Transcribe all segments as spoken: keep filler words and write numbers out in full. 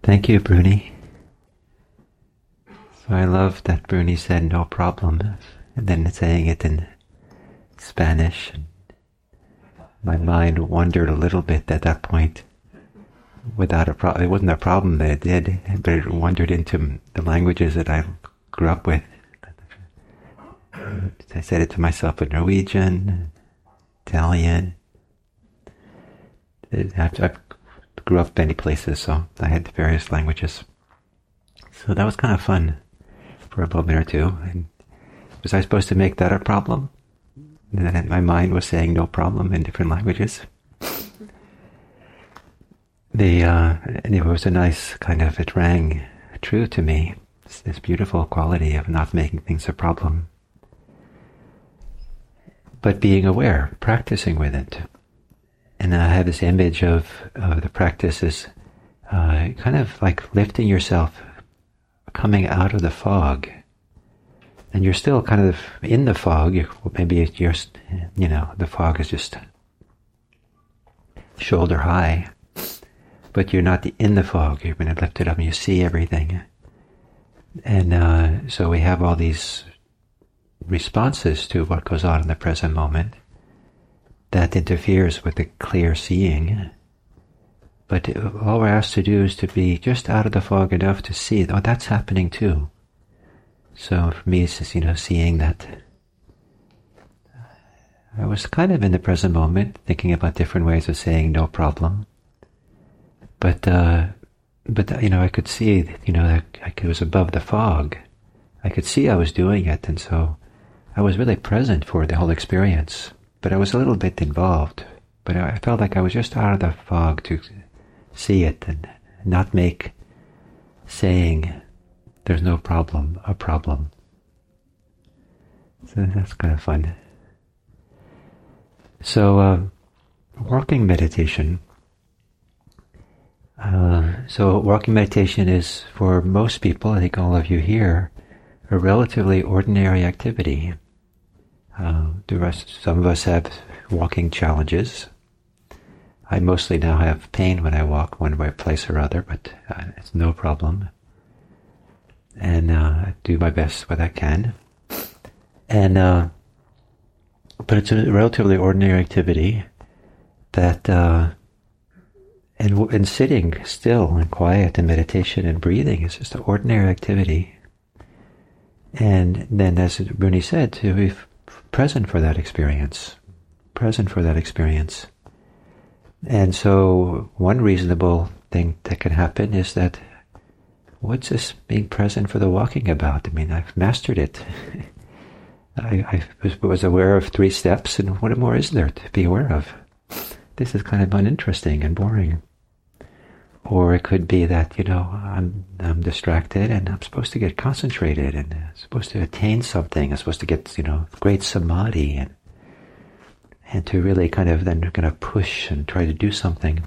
Thank you, Bruni. So I love that Bruni said no problem, and then saying it in Spanish. My mind wandered a little bit at that point. Without a problem, it wasn't a problem that it did, but it wandered into the languages that I grew up with. I said it to myself in Norwegian, Italian. I grew up many places, so I had various languages. So that was kind of fun for a moment or two. And was I supposed to make that a problem? And then my mind was saying no problem in different languages. The uh, anyway, it was a nice kind of, it rang true to me. It's this beautiful quality of not making things a problem, but being aware, practicing with it. And I have this image of, of the practice as uh, kind of like lifting yourself, coming out of the fog. And you're still kind of in the fog. Maybe you're, you know, the fog is just shoulder high, but you're not in the fog. You're going to lift it up and you see everything. And uh, so we have all these responses to what goes on in the present moment that interferes with the clear seeing. But all we're asked to do is to be just out of the fog enough to see, oh, that's happening too. So for me, it's just, you know, seeing that I was kind of in the present moment, thinking about different ways of saying no problem. But, uh, but you know, I could see, you know, that I could, it was above the fog. I could see I was doing it, and so I was really present for the whole experience. But I was a little bit involved. But I felt like I was just out of the fog to see it and not make saying there's no problem a problem. So that's kind of fun. So, uh, walking meditation. Uh, so walking meditation is, for most people, I think all of you here, a relatively ordinary activity. Uh, the rest, some of us have walking challenges. I mostly now have pain when I walk one way, place or other, but uh, it's no problem. And uh, I do my best what I can. And uh, but it's a relatively ordinary activity that, uh, and, and sitting still and quiet and meditation and breathing is just an ordinary activity. And then, as Bruni said, to be present for that experience, present for that experience. And so one reasonable thing that can happen is that, what's this being present for the walking about? I mean, I've mastered it. I, I was aware of three steps, and what more is there to be aware of? This is kind of uninteresting and boring. Or it could be that, you know, I'm, I'm distracted and I'm supposed to get concentrated and I'm supposed to attain something. I'm supposed to get, you know, great samadhi and and to really kind of then kind of push and try to do something.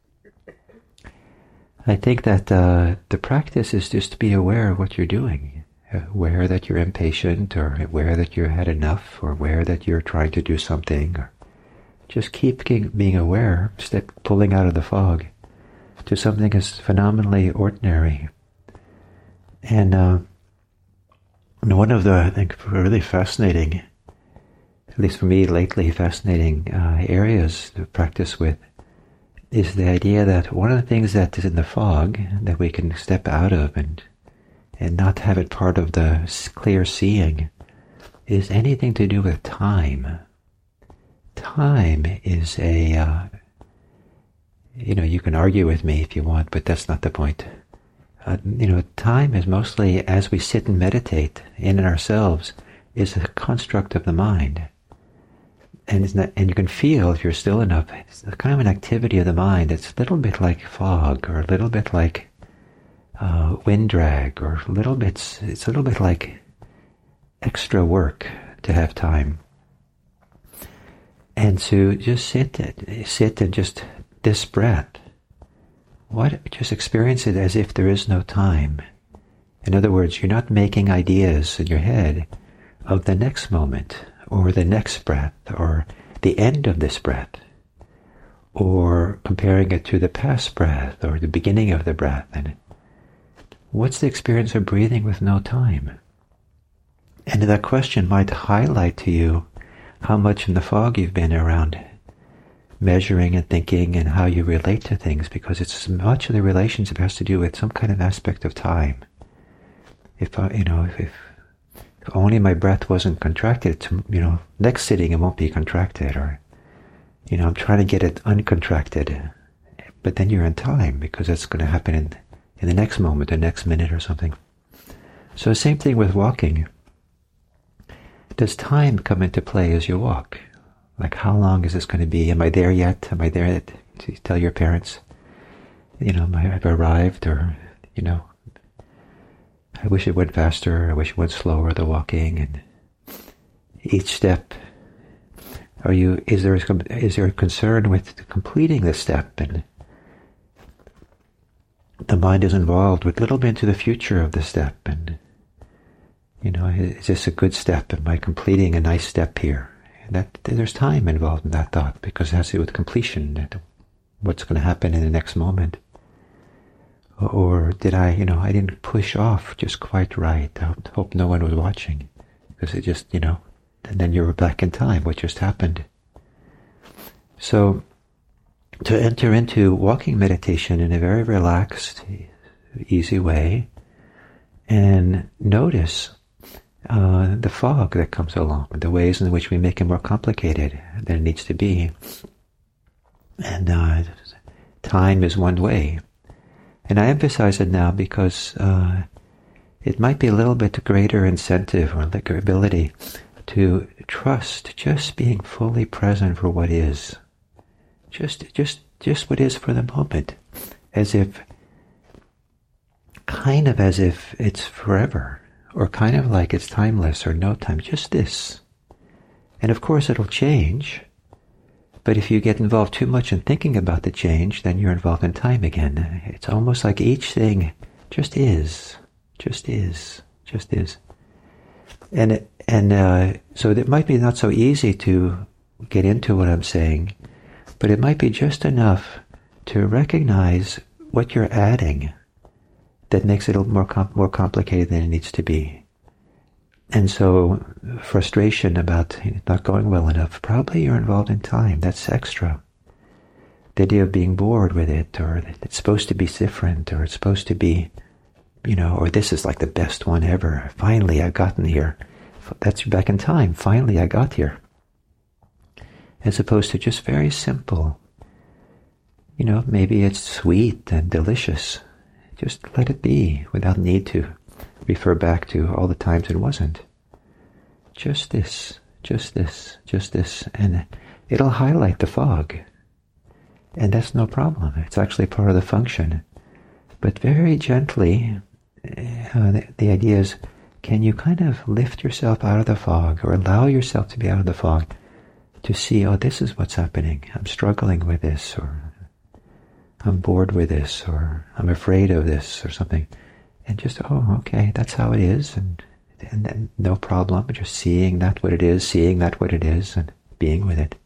I think that uh, the practice is just to be aware of what you're doing. Aware that you're impatient, or aware that you had enough, or aware that you're trying to do something. Or just keep being aware, step pulling out of the fog to something as phenomenally ordinary. And, uh, and one of the, I think, really fascinating, at least for me lately, fascinating uh, areas to practice with is the idea that one of the things that is in the fog that we can step out of and and not have it part of the clear seeing is anything to do with time. Time is a, uh, you know, you can argue with me if you want, but that's not the point. Uh, you know, time is mostly, as we sit and meditate in ourselves, is a construct of the mind. And it's not, and you can feel, if you're still enough, it's kind of an activity of the mind. It's a little bit like fog, or a little bit like uh, wind drag, or a little bit, it's a little bit like extra work to have time. And to just sit, sit and just this breath, what, just experience it as if there is no time. In other words, you're not making ideas in your head of the next moment, or the next breath, or the end of this breath, or comparing it to the past breath, or the beginning of the breath, and what's the experience of breathing with no time? And that question might highlight to you how much in the fog you've been around measuring and thinking and how you relate to things, because it's much of the relationship has to do with some kind of aspect of time. If I, you know, if, if only my breath wasn't contracted, to, you know, next sitting it won't be contracted, or, you know, I'm trying to get it uncontracted, but then you're in time because that's going to happen in, in the next moment, the next minute or something. So same thing with walking. Does time come into play as you walk? Like, how long is this going to be? Am I there yet? Am I there yet? To tell your parents, you know, I've arrived, or, you know, I wish it went faster, I wish it went slower, the walking, and each step. Are you, is there, is there a concern with completing the step? And the mind is involved with a little bit into the future of the step, and, you know, is this a good step? Am I completing a nice step here? And that there's time involved in that thought, because it has to do with completion, what's going to happen in the next moment. Or did I, you know, I didn't push off just quite right. I hope no one was watching, because it just, you know, and then you were back in time, what just happened. So, to enter into walking meditation in a very relaxed, easy way, and notice uh, the fog that comes along, the ways in which we make it more complicated than it needs to be. And uh, time is one way. And I emphasize it now because uh, it might be a little bit greater incentive or like ability to trust just being fully present for what is. Just, just, just what is for the moment. As if, kind of as if it's forever, or kind of like it's timeless or no time, just this. And of course it'll change. But if you get involved too much in thinking about the change, then you're involved in time again. It's almost like each thing just is, just is, just is. And and uh, so it might be not so easy to get into what I'm saying, but it might be just enough to recognize what you're adding that makes it a little more com- more complicated than it needs to be. And so frustration about not going well enough, probably you're involved in time. That's extra. The idea of being bored with it, or it's supposed to be different, or it's supposed to be, you know, or this is like the best one ever. Finally, I've gotten here. That's back in time. Finally, I got here. As opposed to just very simple. You know, maybe it's sweet and delicious. Just let it be without need to refer back to all the times it wasn't. Just this, just this, just this, and it'll highlight the fog. And that's no problem. It's actually part of the function. But very gently, uh, the, the idea is, can you kind of lift yourself out of the fog, or allow yourself to be out of the fog, to see, oh, this is what's happening. I'm struggling with this, or I'm bored with this, or I'm afraid of this, or something. And just, oh, okay, that's how it is, and, and then no problem, just seeing that what it is, seeing that what it is, and being with it.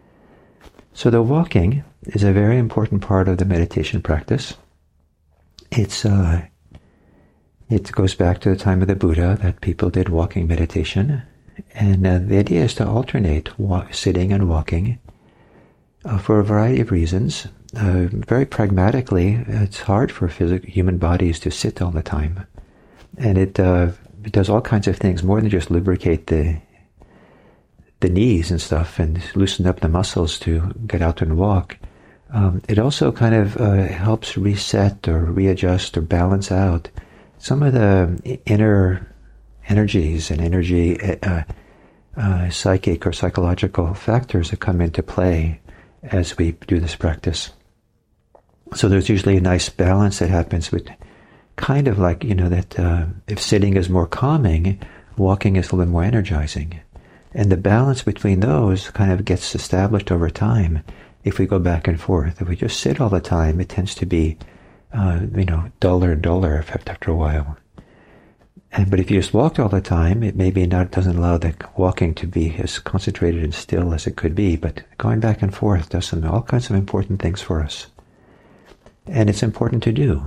So the walking is a very important part of the meditation practice. It's uh, it goes back to the time of the Buddha that people did walking meditation, and uh, the idea is to alternate wa- sitting and walking uh, for a variety of reasons. Uh, very pragmatically, it's hard for physical human bodies to sit all the time, and it, uh, it does all kinds of things more than just lubricate the the knees and stuff and loosen up the muscles to get out and walk. Um, it also kind of uh, helps reset or readjust or balance out some of the inner energies and energy, uh, uh, psychic or psychological factors that come into play as we do this practice. So there's usually a nice balance that happens with kind of like, you know, that uh, if sitting is more calming, walking is a little more energizing. And the balance between those kind of gets established over time if we go back and forth. If we just sit all the time, it tends to be, uh, you know, duller and duller after a while. And, but if you just walked all the time, it maybe not doesn't allow the walking to be as concentrated and still as it could be, but going back and forth does some, all kinds of important things for us. And it's important to do.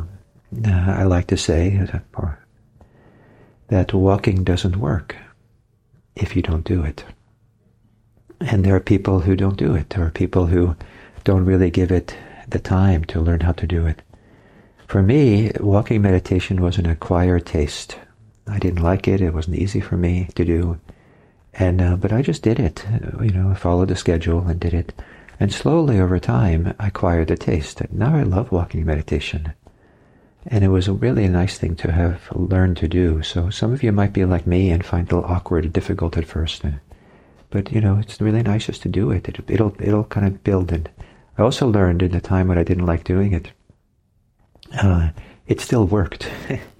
uh, I like to say that, that walking doesn't work if you don't do it. And there are people who don't do it. There are people who don't really give it the time to learn how to do it. For me, walking meditation was an acquired taste. I didn't like it. It wasn't easy for me to do. And uh, but I just did it. You know, I followed the schedule and did it. And slowly over time, I acquired the taste. Now I love walking meditation. And it was a really a nice thing to have learned to do. So some of you might be like me and find it a little awkward and difficult at first. But, you know, it's really nice just to do it. it it'll, it'll kind of build. And I also learned in the time when I didn't like doing it, uh, it still worked.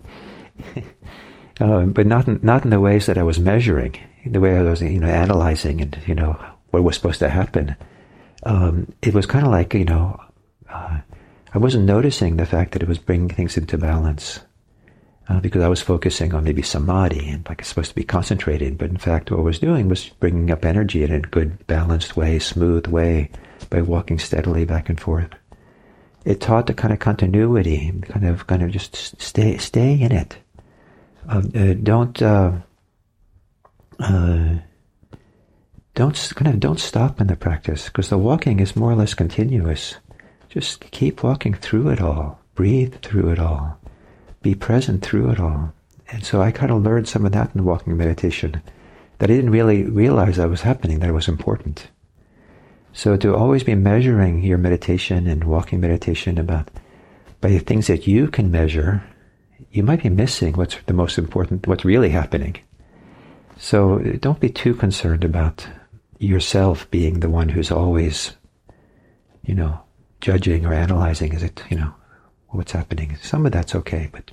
uh, but not in, not in the ways that I was measuring, the way I was, you know, analyzing and, you know, what was supposed to happen. Um, it was kind of like, you know, uh, I wasn't noticing the fact that it was bringing things into balance uh, because I was focusing on maybe samadhi and like it's supposed to be concentrated. But in fact, what I was doing was bringing up energy in a good, balanced way, smooth way by walking steadily back and forth. It taught the kind of continuity, kind of, kind of just stay, stay in it. Um, uh, don't, uh, uh, don't kind of don't stop in the practice because the walking is more or less continuous. Just keep walking through it all. Breathe through it all. Be present through it all. And so I kind of learned some of that in walking meditation that I didn't really realize that was happening, that it was important. So to always be measuring your meditation and walking meditation about by the things that you can measure, you might be missing what's the most important, what's really happening. So don't be too concerned about yourself being the one who's always, you know, judging or analyzing, is it, you know, what's happening. Some of that's okay, but...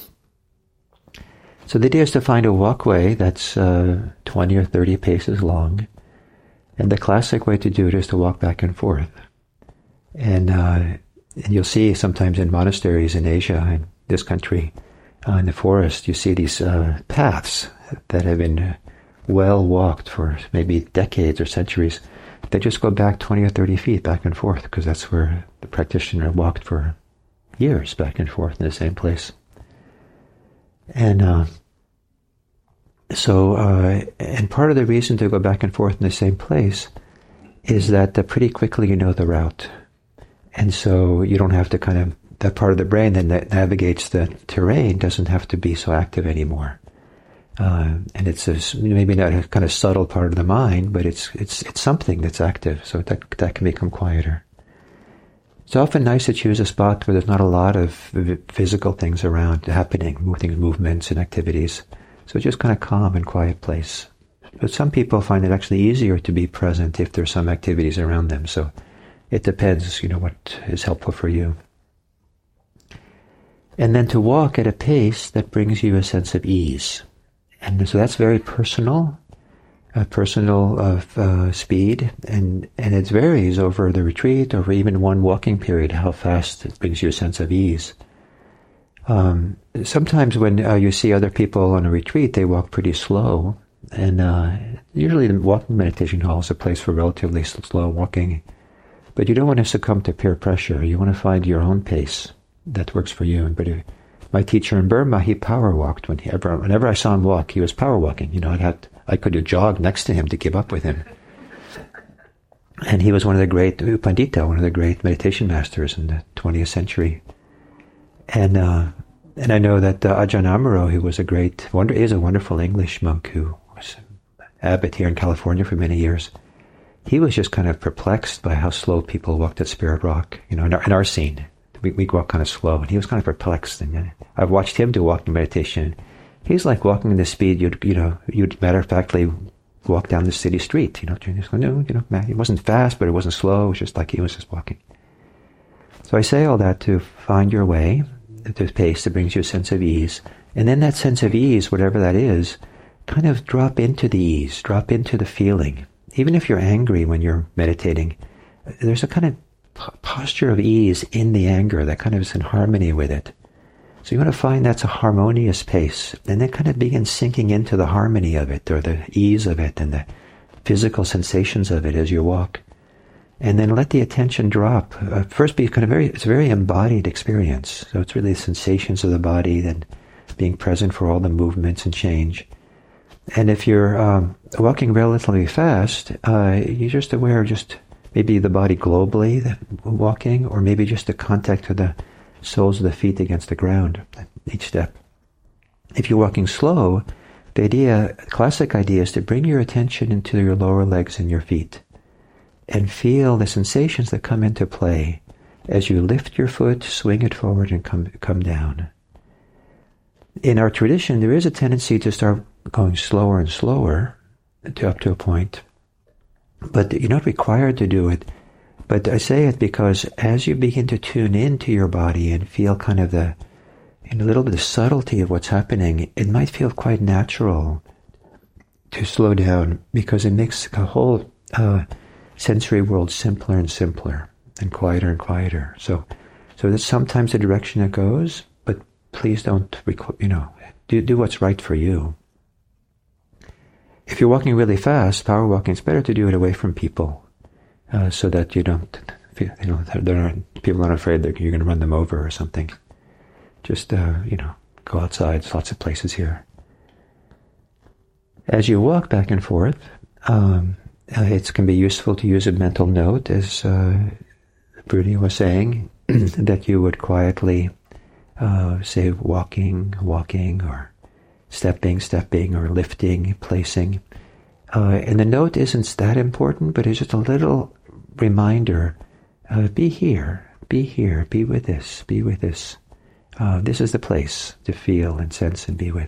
So the idea is to find a walkway that's uh, twenty or thirty paces long, and the classic way to do it is to walk back and forth. And, uh, and you'll see sometimes in monasteries in Asia, in this country, uh, in the forest, you see these uh, paths that have been well walked for maybe decades or centuries. They just go back twenty or thirty feet back and forth because that's where the practitioner walked for years back and forth in the same place. And uh, so, uh, and part of the reason to go back and forth in the same place is that uh, pretty quickly you know the route. And so you don't have to kind of, that part of the brain that na- navigates the terrain doesn't have to be so active anymore. Uh, and it's a, maybe not a kind of subtle part of the mind, but it's it's it's something that's active, so that that can become quieter. It's often nice to choose a spot where there's not a lot of physical things around happening, moving movements and activities. So just kind of calm and quiet place. But some people find it actually easier to be present if there's some activities around them. So it depends, you know, what is helpful for you. And then to walk at a pace that brings you a sense of ease. And so that's very personal, uh, personal of uh, speed, and, and it varies over the retreat, over even one walking period, how fast it brings you a sense of ease. Um, sometimes when uh, you see other people on a retreat, they walk pretty slow, and uh, usually the walking meditation hall is a place for relatively slow walking. But you don't want to succumb to peer pressure. You want to find your own pace that works for you. But if, my teacher in Burma, he power walked. When he ever, whenever I saw him walk, he was power walking. You know, I had, I could jog next to him to keep up with him. And he was one of the great, U Pandita, one of the great meditation masters in the twentieth century. And uh, and I know that uh, Ajahn Amaro, who was a great, wonder, is a wonderful English monk who was abbot here in California for many years. He was just kind of perplexed by how slow people walked at Spirit Rock, you know, in our, in our scene. We, we walk kind of slow, and he was kind of perplexed. And uh, I've watched him do walking meditation. He's like walking in the speed you'd, you know, you'd matter of factly walk down the city street, you know, just go, no, you know, it wasn't fast, but it wasn't slow. It was just like he was just walking. So I say all that to find your way, the pace that brings you a sense of ease. And then that sense of ease, whatever that is, kind of drop into the ease, drop into the feeling. Even if you're angry when you're meditating, there's a kind of posture of ease in the anger that kind of is in harmony with it. So you want to find that's a harmonious pace, and then kind of begin sinking into the harmony of it, or the ease of it, and the physical sensations of it as you walk. And then let the attention drop. Uh, first, be kind of very, it's a very embodied experience. So it's really the sensations of the body, then being present for all the movements and change. And if you're um, walking relatively fast, uh, you're just aware of just maybe the body globally walking, or maybe just the contact of the soles of the feet against the ground, each step. If you're walking slow, the idea, classic idea is to bring your attention into your lower legs and your feet and feel the sensations that come into play as you lift your foot, swing it forward, and come come down. In our tradition, there is a tendency to start going slower and slower to up to a point, but you're not required to do it. But I say it because as you begin to tune into your body and feel kind of the, in a little bit of subtlety of what's happening, it might feel quite natural to slow down, because it makes the whole uh, sensory world simpler and simpler and quieter and quieter. So, so that's sometimes the direction it goes, but please don't, you know, do, do what's right for you. If you're walking really fast, power walking, it's better to do it away from people, uh, so that you don't, feel, you know, they're not, people aren't afraid that you're going to run them over or something. Just, uh, you know, go outside. There's lots of places here. As you walk back and forth, um, uh, it can be useful to use a mental note, as uh, Bruni was saying, that you would quietly uh, say walking, walking, or stepping, stepping, or lifting, placing. Uh, and the note isn't that important, but it's just a little reminder, uh, be here, be here, be with this, be with this. Uh, this is the place to feel and sense and be with.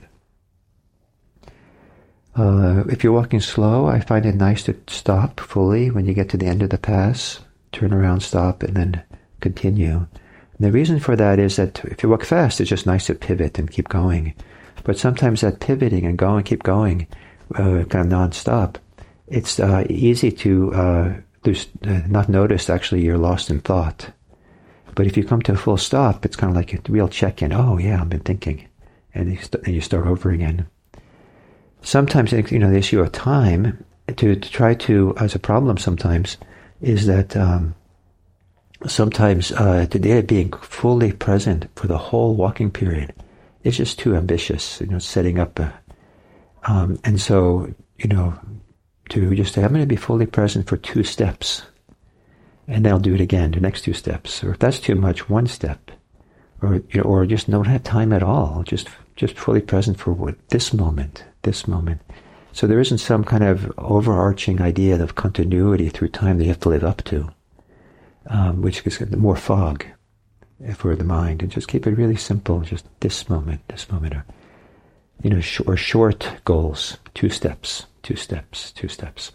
Uh, if you're walking slow, I find it nice to stop fully when you get to the end of the pass, turn around, stop, and then continue. And the reason for that is that if you walk fast, it's just nice to pivot and keep going. But sometimes that pivoting and going, keep going, uh, kind of non-stop, it's uh, easy to uh, lose, uh, not notice actually you're lost in thought. But if you come to a full stop, it's kind of like a real check-in. Oh, yeah, I've been thinking. And you, st- and you start over again. Sometimes, you know, the issue of time, to, to try to, as a problem sometimes, is that um, sometimes uh, the idea of being fully present for the whole walking period is just too ambitious, you know, setting up a... Um, and so, you know, to just say, I'm going to be fully present for two steps. And then I'll do it again, the next two steps. Or if that's too much, one step. Or, you know, or just don't have time at all. Just just fully present for what, this moment, this moment. So there isn't some kind of overarching idea of continuity through time that you have to live up to, um, which is more fog for the mind. And just keep it really simple, just this moment, this moment. Or, you know, sh- or short goals, two steps, two steps, two steps.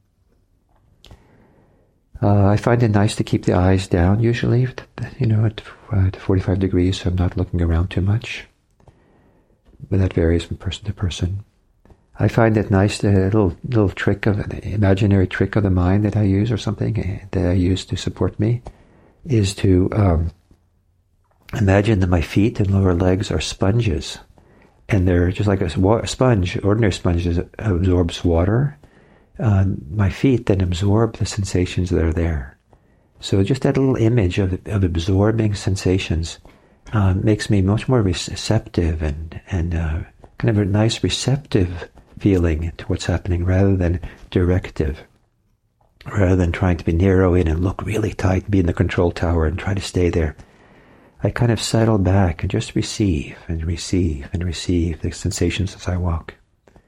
Uh, I find it nice to keep the eyes down usually, you know, at, uh, at forty-five degrees, so I'm not looking around too much. But that varies from person to person. I find it nice, the little little trick of, an imaginary trick of the mind that I use, or something that I use to support me, is to um, imagine that my feet and lower legs are sponges. And they're just like a, a sponge. Ordinary sponge absorbs water. Uh, my feet then absorb the sensations that are there. So just that little image of, of absorbing sensations uh, makes me much more receptive and, and uh, kind of a nice receptive feeling to what's happening, rather than directive, rather than trying to be narrow in and look really tight, be in the control tower and try to stay there. I kind of settle back and just receive and receive and receive the sensations as I walk.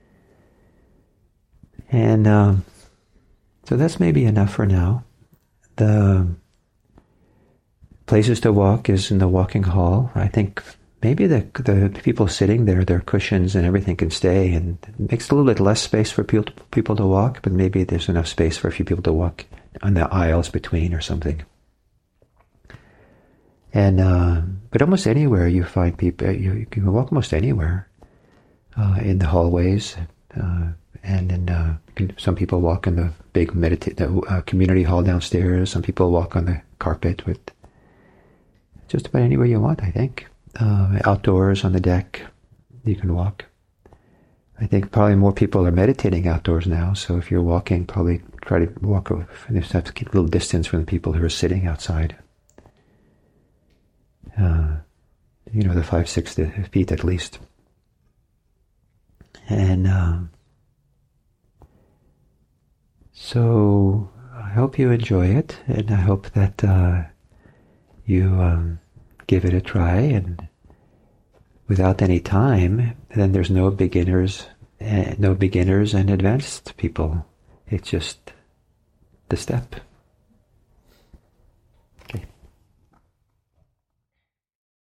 And um, so that's maybe enough for now. The places to walk is in the walking hall. I think maybe the the people sitting there, their cushions and everything can stay, and it makes a little bit less space for people to, people to walk, but maybe there's enough space for a few people to walk on the aisles between or something. And uh, but almost anywhere you find people, you, you can walk almost anywhere uh, in the hallways. Uh, And then uh, some people walk in the big medita- the, uh, community hall downstairs. Some people walk on the carpet, with just about anywhere you want, I think. Uh, outdoors on the deck, you can walk. I think probably more people are meditating outdoors now, so if you're walking, probably try to walk, and if you have to keep a little distance from the people who are sitting outside. Uh, you know, the five, six feet at least. And um, so I hope you enjoy it, and I hope that uh, you um, give it a try. And without any time, then there's no beginners, uh, no beginners and advanced people. It's just the step.